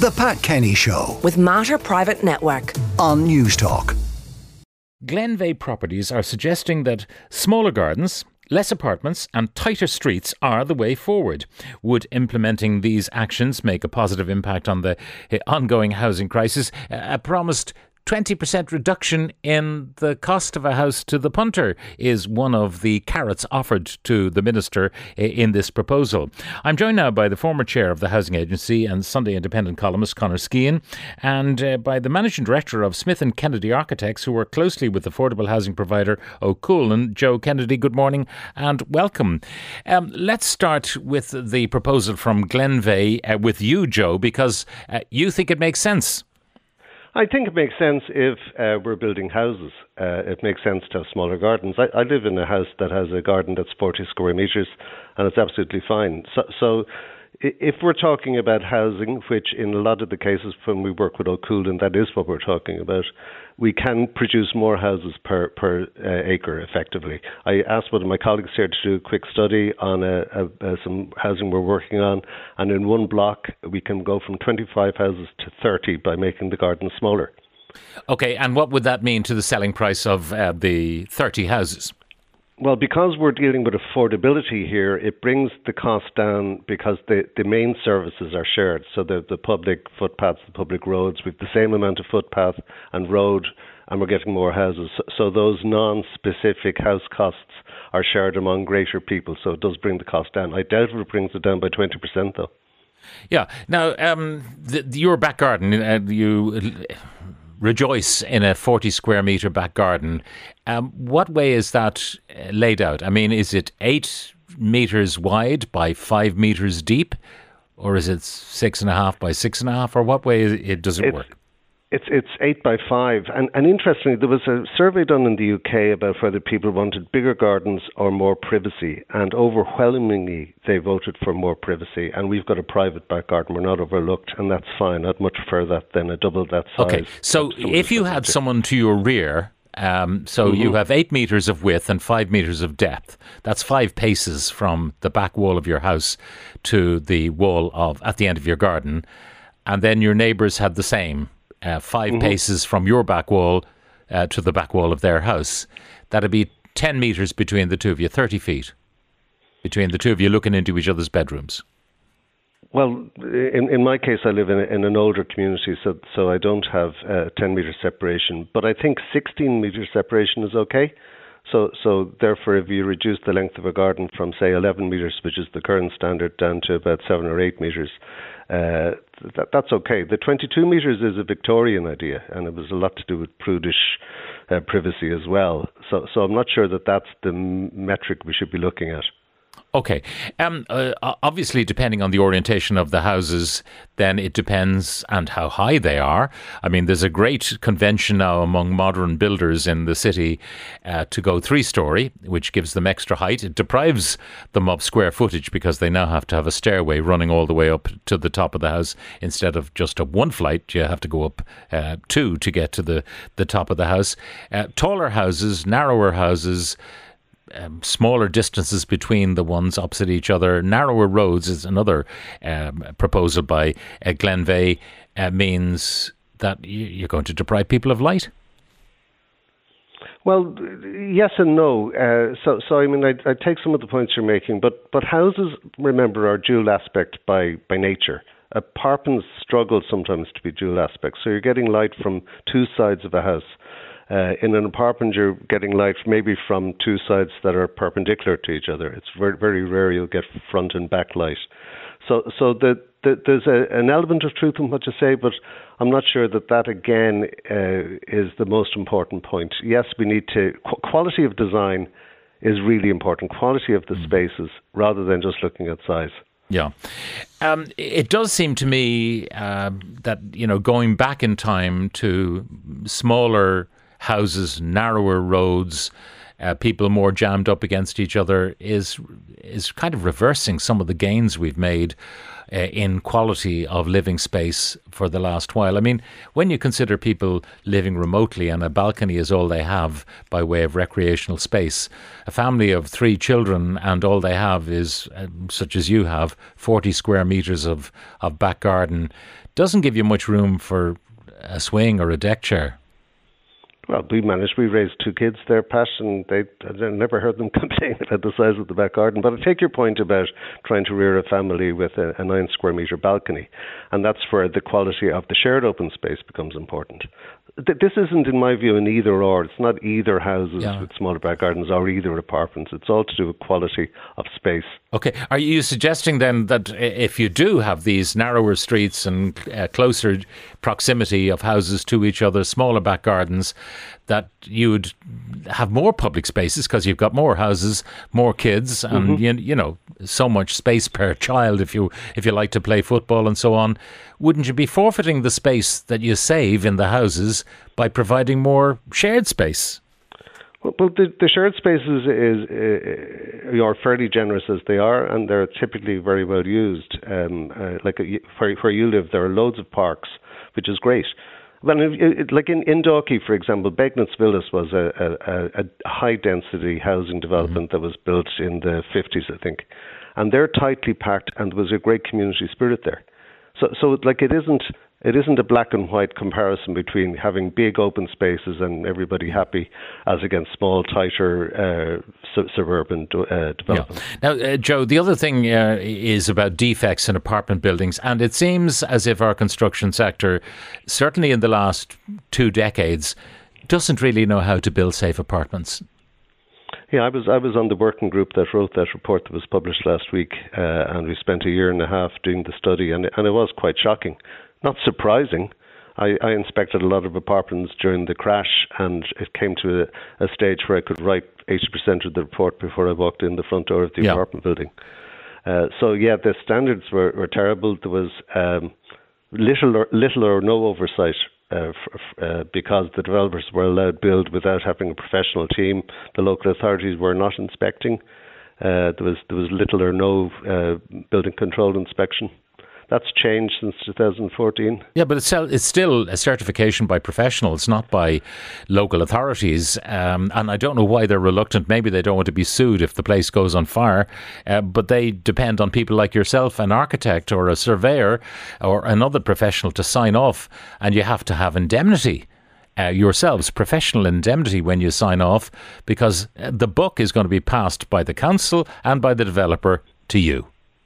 The Pat Kenny Show with Mater Private Network on News Talk. Glenveagh Properties are suggesting that smaller gardens, less apartments and tighter streets are the way forward. Would implementing these actions make a positive impact on the ongoing housing crisis? A promised 20% reduction in the cost of a house to the punter is one of the carrots offered to the Minister in this proposal. I'm joined now by the former chair of the Housing Agency and Sunday Independent columnist Conor Skehan, and by the Managing Director of Smith & Kennedy Architects, who work closely with affordable housing provider Ó Cualann, Joe Kennedy. Good morning and welcome. Let's start with the proposal from Glenveagh with you, Joe, because you think it makes sense. I think it makes sense if we're building houses. It makes sense to have smaller gardens. I live in a house that has a garden that's 40 square metres and it's absolutely fine. So if we're talking about housing, which in a lot of the cases when we work with Ó Cualann, that is what we're talking about, we can produce more houses per acre effectively. I asked one of my colleagues here to do a quick study on some housing we're working on, and in one block we can go from 25 houses to 30 by making the garden smaller. Okay, and what would that mean to the selling price of the 30 houses? Well, because we're dealing with affordability here, it brings the cost down because the main services are shared. So the public footpaths, the public roads, with the same amount of footpath and road, and we're getting more houses. So those non-specific house costs are shared among greater people. So it does bring the cost down. I doubt it brings it down by 20% though. Yeah. Now, your back garden, you rejoice in a 40 square metre back garden. What way is that laid out? I mean, is it 8 metres wide by 5 metres deep? Or is it 6.5 by 6.5? Or what way does it work? It's 8 by 5. And interestingly, there was a survey done in the UK about whether people wanted bigger gardens or more privacy. And overwhelmingly, they voted for more privacy. And we've got a private back garden. We're not overlooked. And that's fine. I'd much prefer that than a double that size. Okay, so if you had someone to your rear, you have 8 metres of width and 5 metres of depth. That's 5 paces from the back wall of your house to the wall at the end of your garden. And then your neighbours had the same. 5 paces from your back wall to the back wall of their house. That'd be 10 metres between the two of you, 30 feet between the two of you looking into each other's bedrooms. Well, in my case, I live in an older community, so I don't have 10 metre separation. But I think 16 metre separation is okay. So therefore, if you reduce the length of a garden from, say, 11 metres, which is the current standard, down to about 7 or 8 metres, that's okay. The 22 metres is a Victorian idea, and it was a lot to do with prudish privacy as well. So I'm not sure that that's the metric we should be looking at. Okay. Obviously, depending on the orientation of the houses, then it depends and how high they are. I mean, there's a great convention now among modern builders in the city to go 3-storey, which gives them extra height. It deprives them of square footage because they now have to have a stairway running all the way up to the top of the house. Instead of just up one flight, you have to go up 2 to get to the top of the house. Taller houses, narrower houses, smaller distances between the ones opposite each other, narrower roads is another proposal by Glenveagh, means that you're going to deprive people of light. Well, yes and no. So I mean, I take some of the points you're making, but houses, remember, are dual aspect by nature. Apartments struggle sometimes to be dual aspect. So you're getting light from 2 sides of a house. In an apartment, you're getting light maybe from 2 sides that are perpendicular to each other. It's very, very rare you'll get front and back light. So there's an element of truth in what you say, but I'm not sure that again is the most important point. Yes, we need to quality of design is really important. Quality of the spaces rather than just looking at size. Yeah. It does seem to me that, going back in time to smaller houses, narrower roads, people more jammed up against each other is kind of reversing some of the gains we've made in quality of living space for the last while. I mean, when you consider people living remotely and a balcony is all they have by way of recreational space, a family of 3 children and all they have is, such as you have, 40 square metres of back garden, doesn't give you much room for a swing or a deck chair. Well, we raised 2 kids there, Pat, and I never heard them complain about the size of the back garden. But I take your point about trying to rear a family with a 9 square metre balcony, and that's where the quality of the shared open space becomes important. This isn't, in my view, an either or. It's not either houses with smaller back gardens or either apartments. It's all to do with quality of space. Okay. Are you suggesting then that if you do have these narrower streets and closer proximity of houses to each other, smaller back gardens, that you would have more public spaces because you've got more houses, more kids, and you know, so much space per child if you like to play football and so on? Wouldn't you be forfeiting the space that you save in the houses by providing more shared space? Well, the shared spaces are fairly generous as they are, and they're typically very well used. Like where you live, there are loads of parks, which is great. Well, like in Dalkey, for example, Begnitz Villas was a high-density housing development that was built in the 50s, I think. And they're tightly packed, and there was a great community spirit there. So like it isn't a black and white comparison between having big open spaces and everybody happy as against small, tighter suburban development. Yeah. Now, Joe, the other thing is about defects in apartment buildings, and it seems as if our construction sector, certainly in the last 2 decades, doesn't really know how to build safe apartments. Yeah, I was on the working group that wrote that report that was published last week, and we spent 1.5 years doing the study, and it was quite shocking. Not surprising. I inspected a lot of apartments during the crash, and it came to a stage where I could write 80% of the report before I walked in the front door of the apartment building. So the standards were terrible. There was little or no oversight because the developers were allowed to build without having a professional team. The local authorities were not inspecting. There was little or no building control inspection. That's changed since 2014. Yeah, but it's still a certification by professionals, not by local authorities. And I don't know why they're reluctant. Maybe they don't want to be sued if the place goes on fire. But they depend on people like yourself, an architect or a surveyor or another professional to sign off. And you have to have indemnity. Yourselves, professional indemnity when you sign off, because the buck is going to be passed by the council and by the developer to you.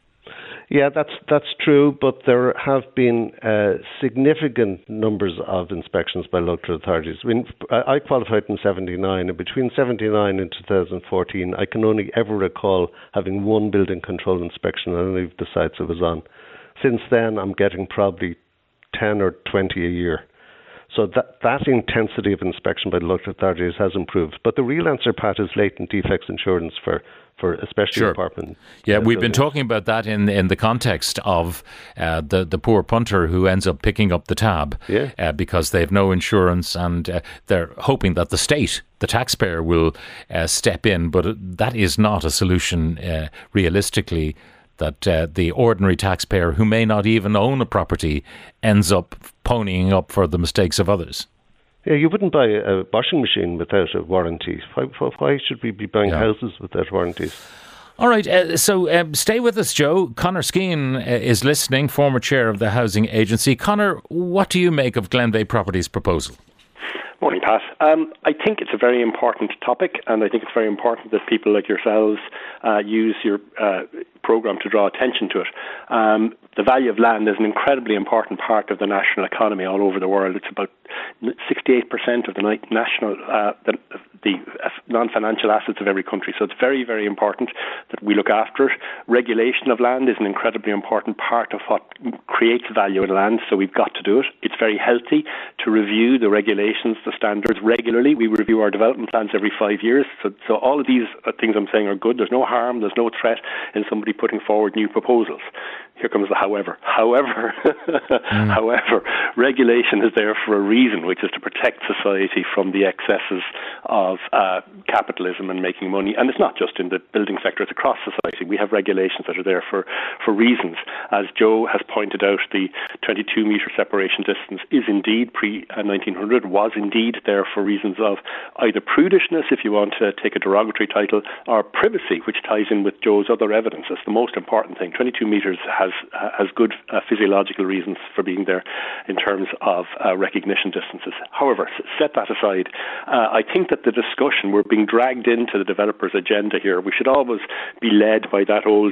Yeah, that's true, but there have been significant numbers of inspections by local authorities. I mean, I qualified in 79, and between 79 and 2014, I can only ever recall having one building control inspection on any of the sites I was on. Since then, I'm getting probably 10 or 20 a year. So that intensity of inspection by the local authorities has improved. But the real answer, Pat, is latent defects insurance for especially apartment. Yeah, we've been talking about that in the context of the poor punter who ends up picking up the tab because they have no insurance, and they're hoping that the state, the taxpayer, will step in. But that is not a solution realistically, that the ordinary taxpayer who may not even own a property ends up ponying up for the mistakes of others. Yeah, you wouldn't buy a washing machine without a warranty. Why should we be buying houses without warranties? All right, so stay with us, Joe. Conor Skeen is listening, former chair of the Housing Agency. Conor, what do you make of Glenveagh Properties' proposal? Morning, Pat. I think it's a very important topic, and I think it's very important that people like yourselves use your programme to draw attention to it. The value of land is an incredibly important part of the national economy all over the world. It's about 68% of the national, the non-financial assets of every country. So it's very, very important that we look after it. Regulation of land is an incredibly important part of what creates value in land, so we've got to do it. It's very healthy to review the regulations, the standards regularly. We review our development plans every 5 years. So all of these things I'm saying are good. There's no harm, there's no threat in somebody putting forward new proposals. here comes the however. However, regulation is there for a reason, which is to protect society from the excesses of capitalism and making money. And it's not just in the building sector, it's across society. We have regulations that are there for reasons. As Joe has pointed out, the 22-metre separation distance is indeed pre-1900, was indeed there for reasons of either prudishness, if you want to take a derogatory title, or privacy, which ties in with Joe's other evidence. That's the most important thing. 22 metres has good physiological reasons for being there in terms of recognition distances. However, set that aside, I think that the discussion, we're being dragged into the developer's agenda here. We should always be led by that old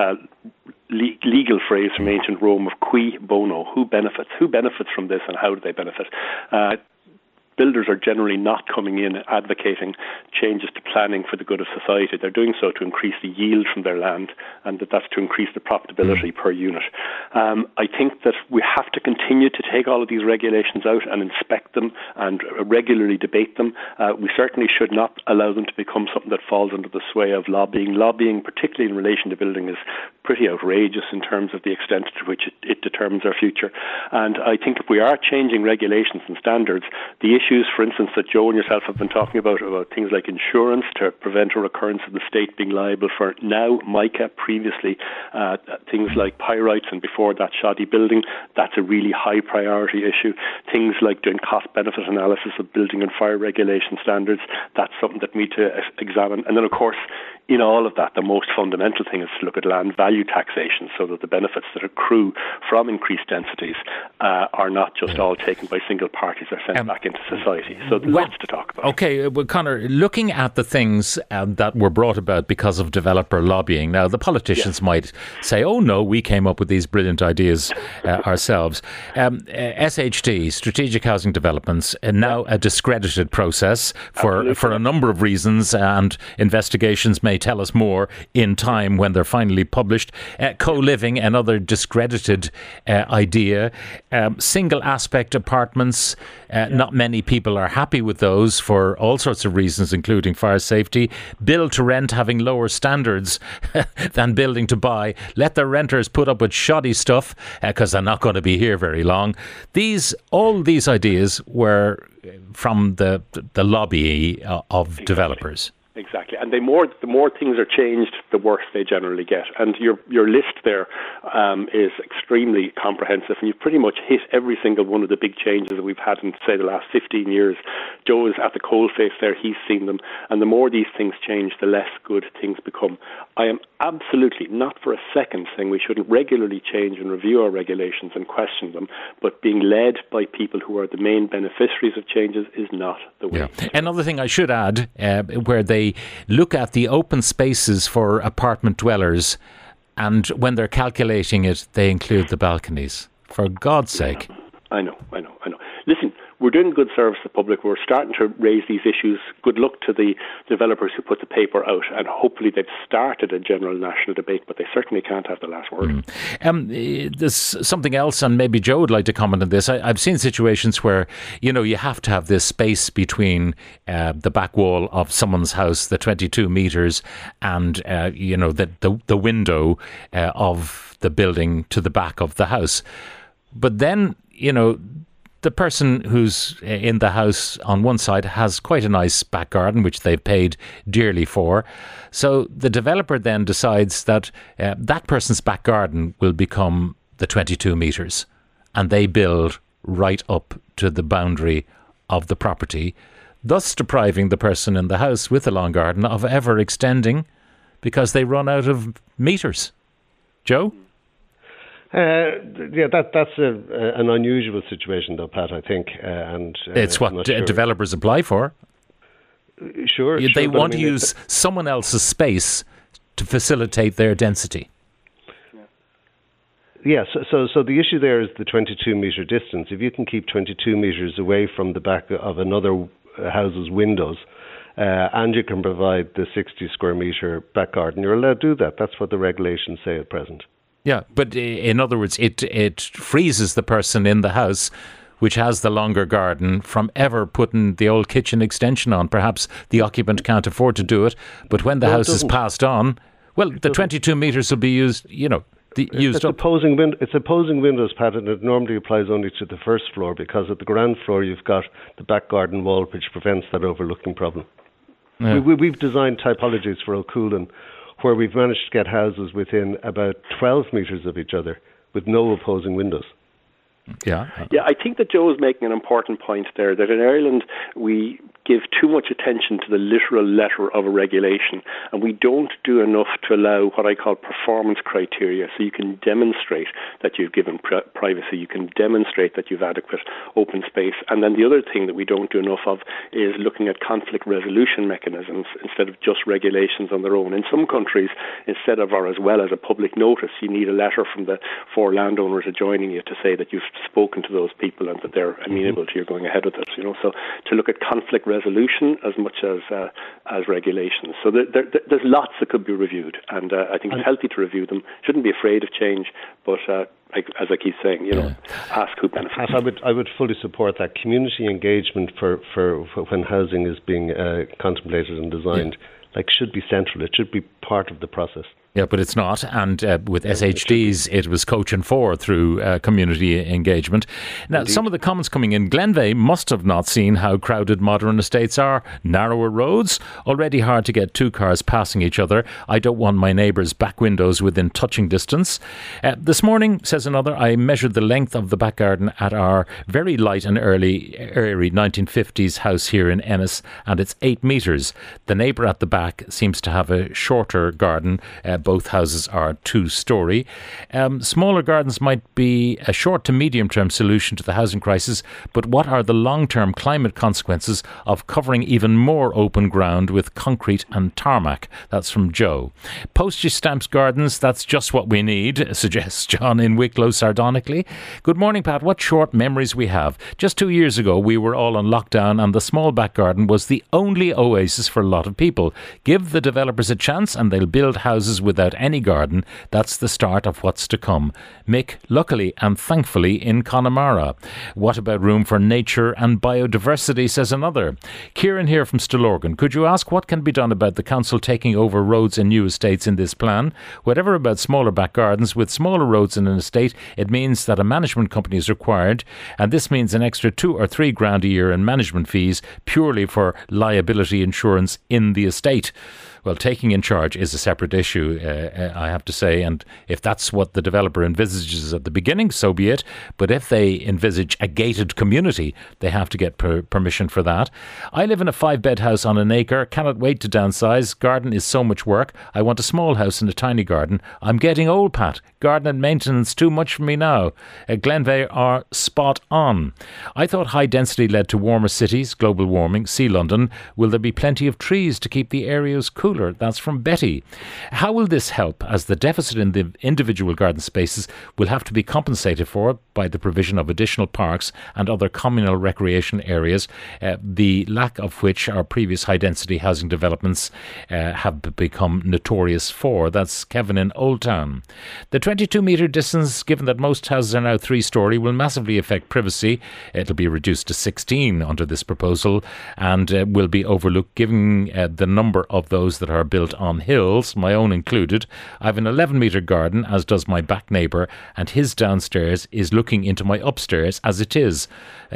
legal phrase from ancient Rome of cui bono, who benefits from this and how do they benefit. Builders are generally not coming in advocating changes to planning for the good of society. They're doing so to increase the yield from their land, and that's to increase the profitability per unit. I think that we have to continue to take all of these regulations out and inspect them and regularly debate them. We certainly should not allow them to become something that falls under the sway of lobbying. Lobbying, particularly in relation to building, is pretty outrageous in terms of the extent to which it determines our future. And I think if we are changing regulations and standards, the issues, for instance, that Joe and yourself have been talking about things like insurance to prevent a recurrence of the state being liable for now mica, previously things like pyrites, and before that shoddy building, that's a really high priority issue. Things like doing cost-benefit analysis of building and fire regulation standards, that's something that we need to examine. And then, of course, in all of that, the most fundamental thing is to look at land value taxation so that the benefits that accrue from increased densities are not just all taken by single parties or sent back into society. So there's lots to talk about. Okay, well, Conor, looking at the things that were brought about because of developer lobbying, now the politicians might say, oh no, we came up with these brilliant ideas ourselves. SHD, Strategic Housing Developments, now a discredited process for a number of reasons, and investigations may tell us more in time when they're finally published. Co-living, another discredited idea. Single aspect apartments, not many people are happy with those for all sorts of reasons, including fire safety. Build to rent having lower standards than building to buy. Let the renters put up with shoddy stuff because they're not going to be here very long. All these ideas were from the lobby of developers. Exactly, and the more things are changed, the worse they generally get. And your list there is extremely comprehensive, and you've pretty much hit every single one of the big changes that we've had in, say, the last 15 years. Joe is at the coalface there; he's seen them, and the more these things change, the less good things become. I am absolutely not for a second saying we shouldn't regularly change and review our regulations and question them, but being led by people who are the main beneficiaries of changes is not the way. Yeah. Another thing I should add, where they look at the open spaces for apartment dwellers, and when they're calculating it, they include the balconies. For God's sake. I know. Listen, we're doing good service to the public. We're starting to raise these issues. Good luck to the developers who put the paper out, and hopefully they've started a general national debate, but they certainly can't have the last word. There's something else, and maybe Joe would like to comment on this. I've seen situations where, you have to have this space between the back wall of someone's house, the 22 metres, and, the window of the building to the back of the house. But then, the person who's in the house on one side has quite a nice back garden, which they've paid dearly for. So the developer then decides that that person's back garden will become the 22 metres, and they build right up to the boundary of the property, thus depriving the person in the house with the long garden of ever extending because they run out of metres. Joe? That's an unusual situation, though, Pat, I think. And it's what developers apply for. Sure. They want to use someone else's space to facilitate their density. Yes, so the issue there is the 22-metre distance. If you can keep 22 metres away from the back of another house's windows, and you can provide the 60 square metre back garden, you're allowed to do that. That's what the regulations say at present. Yeah, but in other words, it freezes the person in the house, which has the longer garden, from ever putting the old kitchen extension on. Perhaps the occupant can't afford to do it, but when the house is passed on, well, the 22 metres will be used, used up. It's opposing windows pattern. It normally applies only to the first floor, because at the ground floor you've got the back garden wall, which prevents that overlooking problem. Yeah. We've designed typologies for O'Coolan where we've managed to get houses within about 12 metres of each other with no opposing windows. Yeah, I think that Joe is making an important point there, that in Ireland we give too much attention to the literal letter of a regulation, and we don't do enough to allow what I call performance criteria, so you can demonstrate that you've given privacy, you can demonstrate that you've adequate open space. And then the other thing that we don't do enough of is looking at conflict resolution mechanisms instead of just regulations on their own. In some countries, instead of or as well as a public notice, you need a letter from the 4 landowners adjoining you to say that you've spoken to those people and that they're amenable to your going ahead with it. So to look at conflict resolution as much as regulations. So there's lots that could be reviewed, and I think it's healthy to review them. Shouldn't be afraid of change, but as I keep saying, ask who benefits. I would fully support that. Community engagement for when housing is being contemplated and designed, should be central. It should be part of the process. Yeah, but it's not. And with SHDs, it was coach and 4 through community engagement. Now, Indeed. Some of the comments coming in, Glenveigh must have not seen how crowded modern estates are. Narrower roads, already hard to get 2 cars passing each other. I don't want my neighbours' back windows within touching distance. This morning, says another, I measured the length of the back garden at our very light and airy 1950s house here in Ennis, and it's 8 metres. The neighbour at the back seems to have a shorter garden. Both houses are 2-storey. Smaller gardens might be a short to medium-term solution to the housing crisis, but what are the long-term climate consequences of covering even more open ground with concrete and tarmac? That's from Joe. Postage stamps gardens, that's just what we need, suggests John in Wicklow sardonically. Good morning, Pat. What short memories we have. Just 2 years ago, we were all on lockdown and the small back garden was the only oasis for a lot of people. Give the developers a chance and they'll build houses without any garden. That's the start of what's to come. Mick, luckily and thankfully in Connemara. What about room for nature and biodiversity, says another. Kieran here from Stillorgan. Could you ask what can be done about the council taking over roads and new estates in this plan? Whatever about smaller back gardens, with smaller roads in an estate, it means that a management company is required, and this means an extra 2 or 3 grand a year in management fees purely for liability insurance in the estate. Well, taking in charge is a separate issue, I have to say, and if that's what the developer envisages at the beginning, so be it. But if they envisage a gated community, they have to get permission for that. I live in a 5-bed house on an acre, cannot wait to downsize. Garden is so much work. I want a small house and a tiny garden. I'm getting old, Pat. Garden and maintenance too much for me now. Glenveigh are spot on. I thought high density led to warmer cities, global warming, see London. Will there be plenty of trees to keep the areas cooler? That's from Betty. How will this help, as the deficit in the individual garden spaces will have to be compensated for by the provision of additional parks and other communal recreation areas, the lack of which our previous high-density housing developments have become notorious for? That's Kevin in Old Town. The 22-metre distance, given that most houses are now 3-storey, will massively affect privacy. It'll be reduced to 16 under this proposal and will be overlooked, given the number of those that are built on hills, my own included. I have an 11-metre garden, as does my back neighbour, and his downstairs is looking into my upstairs as it is.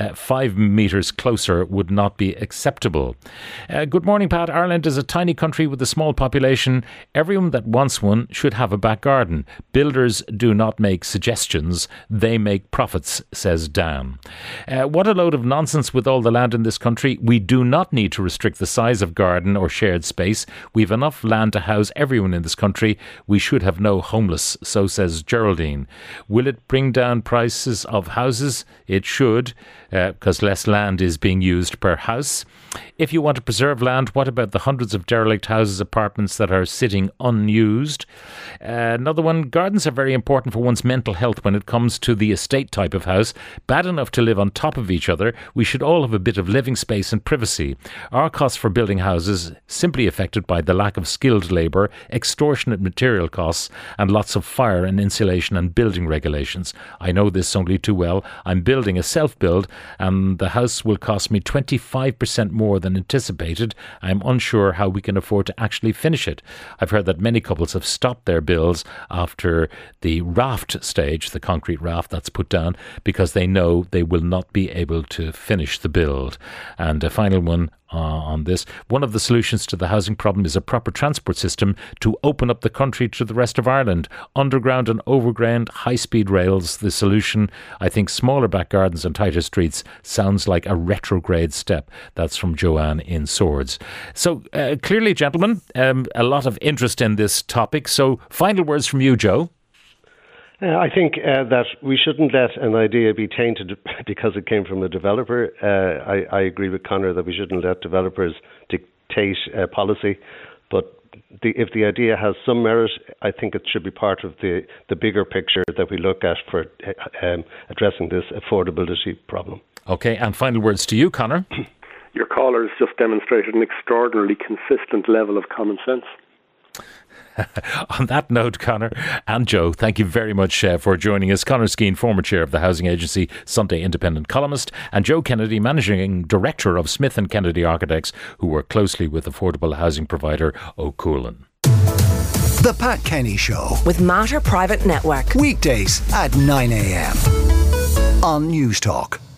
5 metres closer would not be acceptable. Good morning, Pat. Ireland is a tiny country with a small population. Everyone that wants one should have a back garden. Builders do not make suggestions, they make profits, says Dan. What a load of nonsense with all the land in this country. We do not need to restrict the size of garden or shared space. We've enough land to house everyone in this country. We should have no homeless, so says Geraldine. Will it bring down prices of houses? It should, because less land is being used per house. If you want to preserve land, what about the hundreds of derelict houses, apartments that are sitting unused? Another one, gardens are very important for one's mental health when it comes to the estate type of house. Bad enough to live on top of each other, we should all have a bit of living space and privacy. Our costs for building houses simply affected by the lack of skilled labour, extortionate material costs, and lots of fire and insulation and building regulations. I know this only too well. I'm building a self-build and the house will cost me 25% more than anticipated. I'm unsure how we can afford to actually finish it. I've heard that many couples have stopped their builds after the raft stage, the concrete raft that's put down, because they know they will not be able to finish the build. And a final one on this. One of the solutions to the housing problem is a proper transport system to open up the country to the rest of Ireland. Underground and overground high-speed rails, the solution. I think smaller back gardens and tighter streets sounds like a retrograde step. That's from Joanne in Swords. So clearly, gentlemen, a lot of interest in this topic. So final words from you, Joe. I think that we shouldn't let an idea be tainted because it came from a developer. I agree with Conor that we shouldn't let developers dictate policy. But if the idea has some merit, I think it should be part of the bigger picture that we look at for addressing this affordability problem. OK, and final words to you, Conor. Your caller has just demonstrated an extraordinarily consistent level of common sense. On that note, Conor and Joe, thank you very much for joining us. Conor Skeen, former chair of the Housing Agency, Sunday Independent columnist, and Joe Kennedy, managing director of Smith & Kennedy Architects, who work closely with affordable housing provider Ó Cualann. The Pat Kenny Show with Mater Private Network. Weekdays at 9 a.m. on News Talk.